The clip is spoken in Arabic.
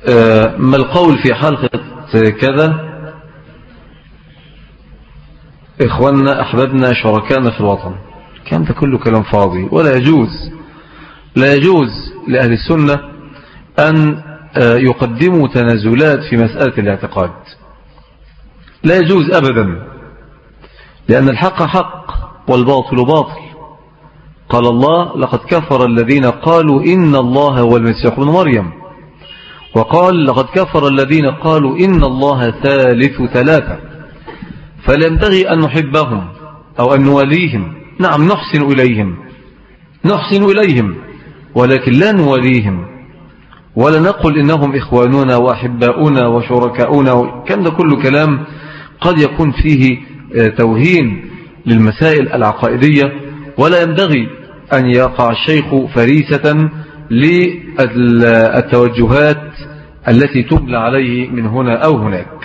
ما القول في حلقة كذا إخواننا أحبابنا شركائنا في الوطن؟ كان ده كله كلام فاضي، ولا يجوز، لا يجوز لأهل السنة أن يقدموا تنازلات في مسألة الاعتقاد، لا يجوز أبدا، لأن الحق حق والباطل باطل. قال الله: لقد كفر الذين قالوا إن الله هو المسيح ابن مريم، وقال: لقد كفر الذين قالوا إن الله ثالث ثلاثة. فلا ينبغي أن نحبهم أو أن نواليهم، نعم نحسن إليهم ولكن لا نواليهم، ولا نقول إنهم إخواننا وأحباؤنا وشركاؤنا. كان ده كله كلام قد يكون فيه توهين للمسائل العقائدية، ولا ينبغي أن يقع الشيخ فريسة للتوجهات التي تملى عليه من هنا أو هناك.